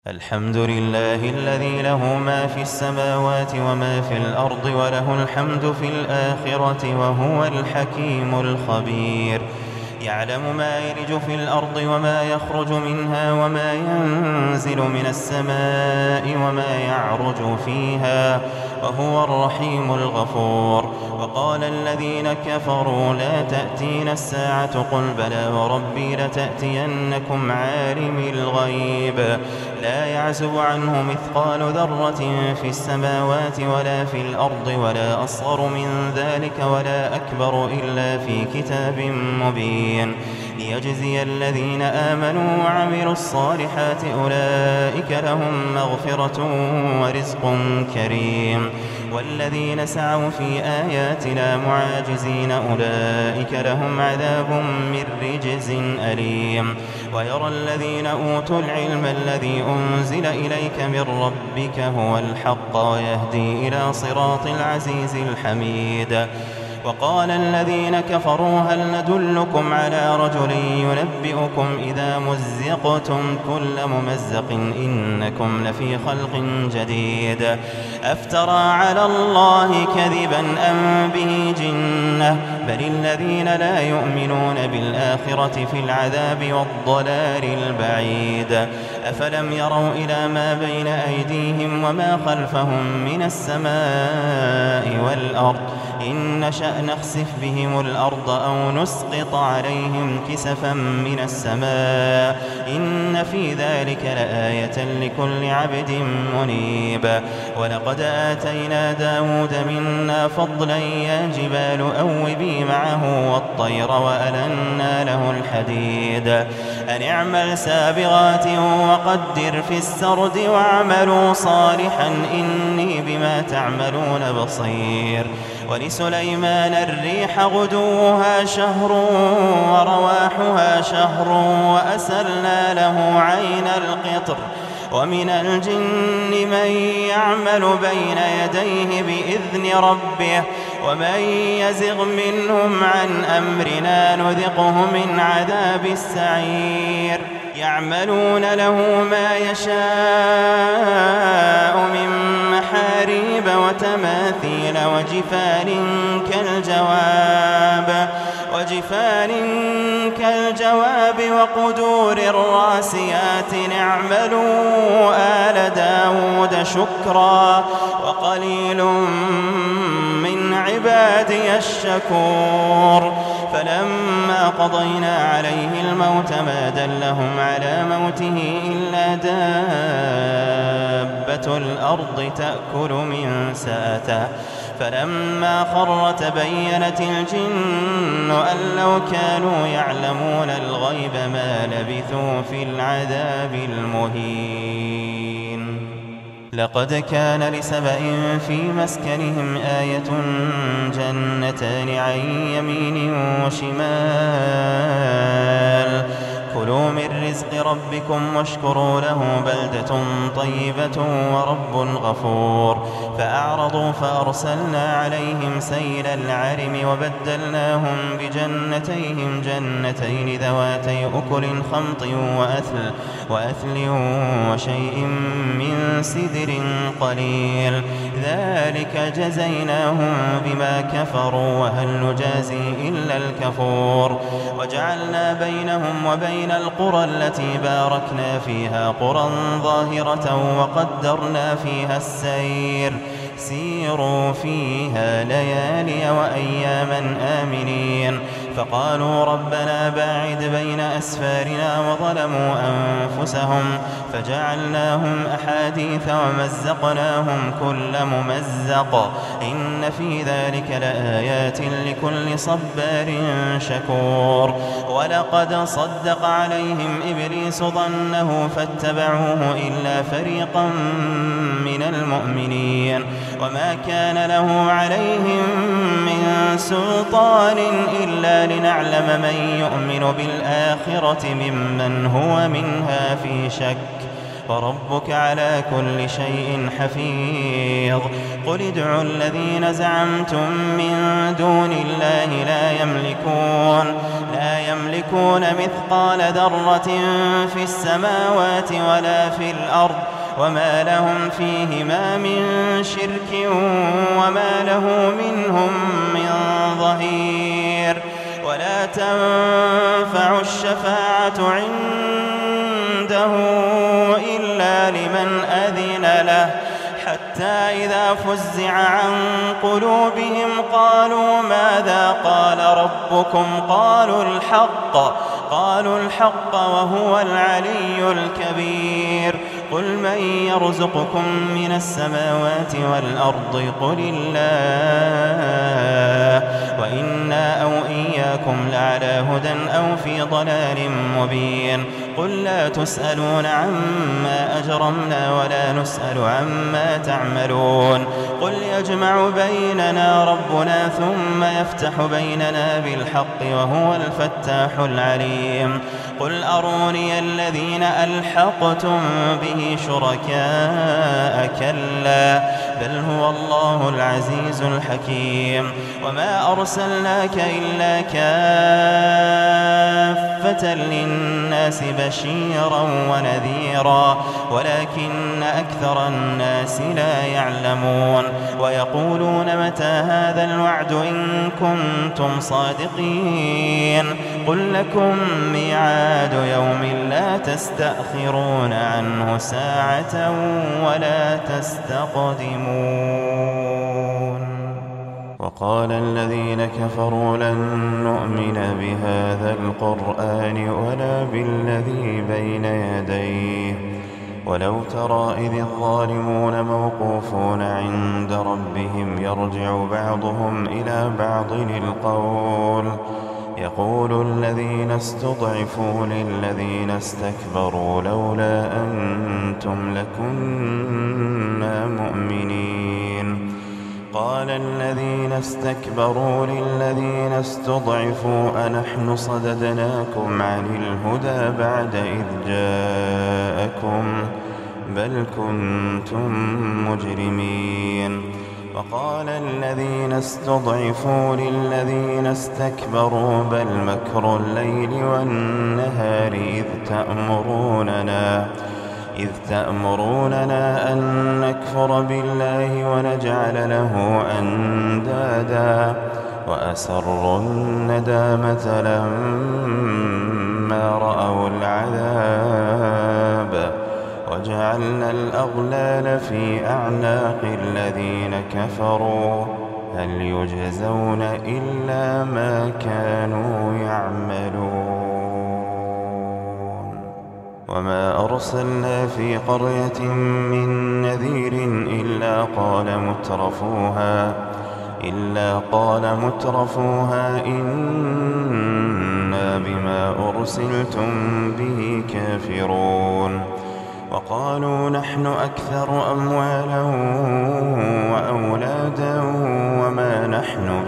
الحمد لله الذي له ما في السماوات وما في الأرض وله الحمد في الآخرة وهو الحكيم الخبير. يعلم ما يلج في الأرض وما يخرج منها وما ينزل من السماء وما يعرج فيها وهو الرحيم الغفور. وقال الذين كفروا لا تأتينا الساعة قل بلى وربي لتأتينكم عالم الغيب لا يعزب عنه مثقال ذرة في السماوات ولا في الأرض ولا أصغر من ذلك ولا أكبر إلا في كتاب مبين ليجزي الذين آمنوا وعملوا الصالحات أولئك لهم مغفرة ورزق كريم. والذين سعوا في آياتنا معاجزين أولئك لهم عذاب من رجز أليم. ويرى الذين أوتوا العلم الذي أنزل إليك من ربك هو الحق ويهدي إلى صراط العزيز الحميد. وقال الذين كفروا هل ندلكم على رجل ينبئكم إذا مزقتم كل ممزق إنكم لفي خلق جديد أفترى على الله كذبا أم به جنة بل الذين لا يؤمنون بالآخرة في العذاب والضلال البعيد. أفلم يروا إلى ما بين أيديهم وما خلفهم من السماء والأرض إن نشأ نخسف بهم الأرض أو نسقط عليهم كسفا من السماء إن في ذلك لآية لكل عبد منيب. ولقد آتينا داود منا فضلا يا جبال أوبي معه والطير وألنا له الحديد أن اعمل سابغات وقدر في السرد واعملوا صالحا إني بما تعملون بصير. ولسليمان الريح غدوها شهر ورواحها شهر وأسلنا له عين القطر ومن الجن من يعمل بين يديه بإذن ربه ومن يزغ منهم عن أمرنا نذقه من عذاب السعير. يعملون له ما يشاء من محاريب وتماثيل وجفان كالجواب وقدور الراسيات اعملوا آل داود شكرا وقليل من عبادي الشكور. فلما قضينا عليه الموت ما دلهم على موته إلا دابة الأرض تأكل من سأته فلما خر تبينت الجن أن لو كانوا يعلمون الغيب ما لبثوا في العذاب المهين. لقد كان لسبإ في مسكنهم آية جنتان عن يمين وشمال كلوا من رزق ربكم واشكروا له بلدة طيبة ورب غفور. فأعرضوا فأرسلنا عليهم سيل العرم وبدلناهم بجنتيهم جنتين ذواتي أكل خمط وأثل وشيء من سدر قليل ذلك جزيناهم بما كفروا وهل نجازي إلا الكفور. وجعلنا بينهم وبين القرى التي باركنا فيها قرى ظاهرة وقدرنا فيها السير سيروا فيها ليالي وأياما آمنين. فقالوا ربنا باعد بين أسفارنا وظلموا أنفسهم فجعلناهم أحاديث ومزقناهم كل ممزق إن في ذلك لآيات لكل صبار شكور. ولقد صدق عليهم إبليس ظنه فاتبعوه إلا فريقا من المؤمنين وما كان له عليهم من سلطان إلا لنعلم من يؤمن بالآخرة ممن هو منها في شك وربك على كل شيء حفيظ. قل ادعوا الذين زعمتم من دون الله لا يملكون مثقال ذرة في السماوات ولا في الأرض وما لهم فيهما من شرك وما له منهم من ظهير. ولا تنفع الشفاعة عنده إلا لمن أذن له حتى إذا فزع عن قلوبهم قالوا ماذا قال ربكم قالوا الحق وهو العلي الكبير. قل من يرزقكم من السماوات والأرض قل الله وإنا أو إياكم لعلى هدى أو في ضلال مبين. قل لا تسألون عما أجرمنا ولا نسأل عما تعملون. قل يجمع بيننا ربنا ثم يفتح بيننا بالحق وهو الفتاح العليم. قل أروني الذين ألحقتم به شركاء كلا بل هو الله العزيز الحكيم. وما أرسلناك إلا كافة للناس بشيرا ونذيرا ولكن أكثر الناس لا يعلمون. ويقولون متى هذا الوعد إن كنتم صادقين. قل لكم ميعاد يوم لا تستأخرون عنه ساعة ولا تستقدمون. وقال الذين كفروا لن نؤمن بهذا القرآن ولا بالذي بين يديه ولو ترى إذ الظالمون موقوفون عند ربهم يرجع بعضهم إلى بعض القول يقول الذين استضعفوا للذين استكبروا لولا أنتم لكنا مؤمنين. قال الذين استكبروا للذين استضعفوا أنحن صددناكم عن الهدى بعد إذ جاءكم بل كنتم مجرمين. وقال الذين استضعفوا للذين استكبروا بل مكر الليل والنهار إذ تأمروننا أن نكفر بالله ونجعل له أندادا وأسروا الندامة لما رأوا العذاب وجعلنا الأغلال في أعناق الذين كفروا هل يجزون إلا ما كانوا يعملون. وما أرسلنا في قرية من نذير إلا قال مترفوها إنا بما أرسلتم به كافرون. وقالوا نحن أكثر أموالا وأولادا وما نحن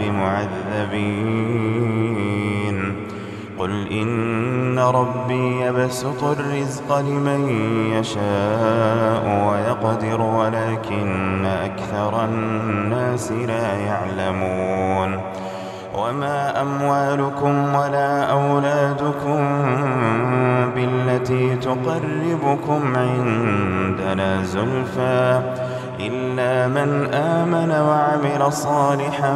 بمعذبين. قل إن ربي يبسط الرزق لمن يشاء ويقدر ولكن أكثر الناس لا يعلمون. وما أموالكم ولا أولادكم بالتي تقربكم عندنا زلفى إلا من آمن وعمل صالحا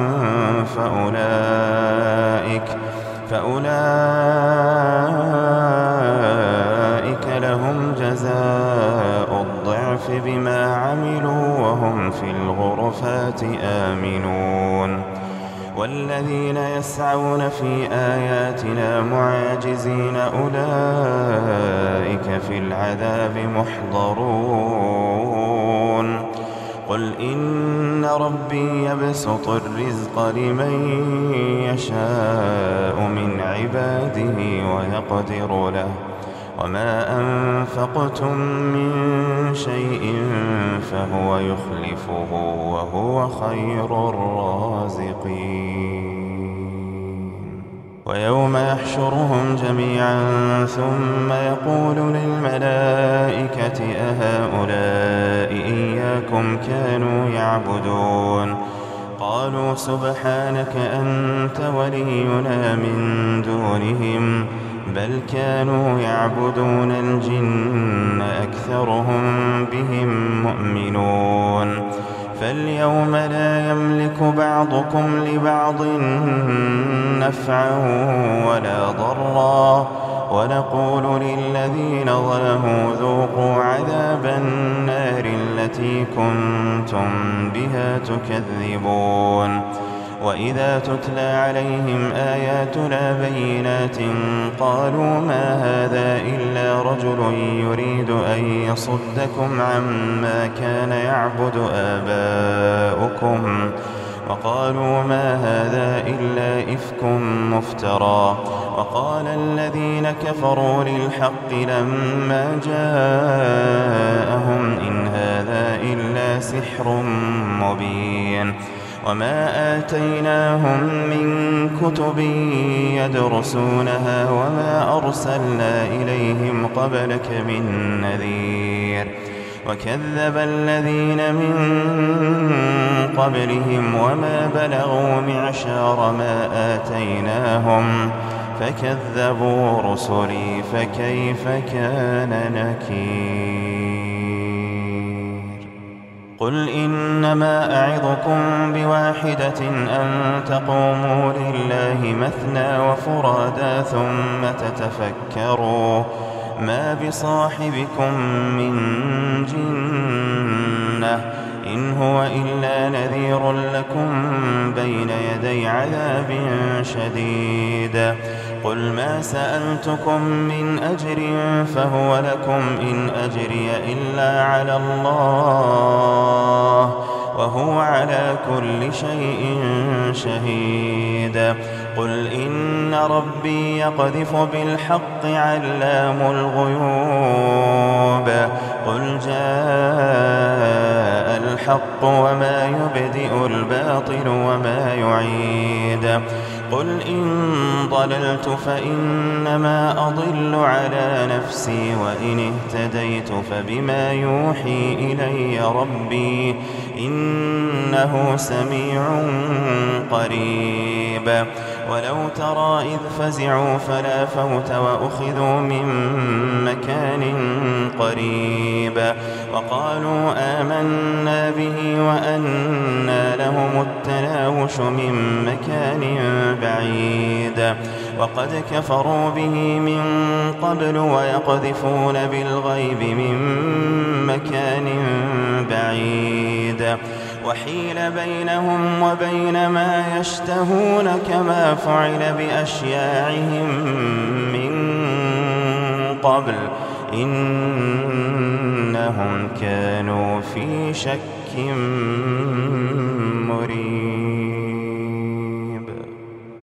فأولئك لهم جزاء الضعف بما عملوا وهم في الغرفات آمنون. والذين يسعون في آياتنا معاجزين أولئك في العذاب محضرون. قل إن ربي يبسط الرزق لمن يشاء من عباده ويقدر له وما أنفقتم من شيء فهو يخلفه وهو خير الرازقين. ويوم يحشرهم جميعا ثم يقول للملائكة أهؤلاء إياكم كانوا يعبدون قالوا سبحانك أنت ولينا من دونهم بل كانوا يعبدون الجن أكثرهم بهم مؤمنون فاليوم لا يملك بعضكم لبعض نفعا ولا ضرا ونقول للذين ظلموا ذوقوا عذاب النار التي كنتم بها تكذبون وإذا تتلى عليهم آياتنا بينات قالوا ما هذا إلا رجل يريد أن يصدكم عما كان يعبد آباؤكم وقالوا ما هذا إلا إفك مفترى وقال الذين كفروا للحق لما جاءهم إن هذا إلا سحر مبين وما آتيناهم من كتب يدرسونها وما أرسلنا إليهم قبلك من نذير وكذب الذين من قبلهم وما بلغوا معشار ما آتيناهم فكذبوا رسلي فكيف كان نكير قل إنما أعظكم بواحدة أن تقوموا لله مثنى وفرادا ثم تتفكروا ما بصاحبكم من جنة إن هو إلا نذير لكم بين يدي عذاب شديد قل ما سألتكم من أجر فهو لكم إن أجري إلا على الله وهو على كل شيء شهيد قل إن ربي يقذف بالحق علام الغيوب قل جاء الحق وما يبدئ الباطل وما يعيد قل إن ضللت فإنما أضل على نفسي وإن اهتديت فبما يوحي إلي ربي إنه سميع قريب ولو ترى إذ فزعوا فلا فوت وأخذوا من مكان قريب وقالوا آمنا به وأنى لهم التناوش من مكان بعيد وقد كفروا به من قبل ويقذفون بالغيب من مكان بعيد وحيل بينهم وبين ما يشتهون كما فعل بأشياعهم من قبل إنهم كانوا في شك